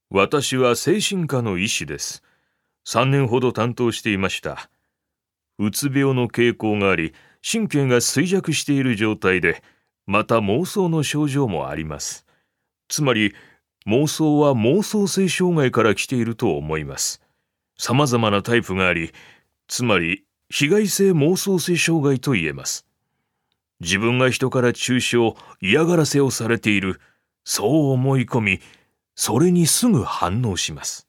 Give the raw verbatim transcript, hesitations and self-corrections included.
私は精神科の医師です。さんねんほど担当していました。うつ病の傾向があり、神経が衰弱している状態で、また妄想の症状もあります。つまり、妄想は妄想性障害から来ていると思います。様々なタイプがあり、つまり、被害性妄想性障害と言えます。自分が人から中傷、嫌がらせをされている、そう思い込み、それにすぐ反応します。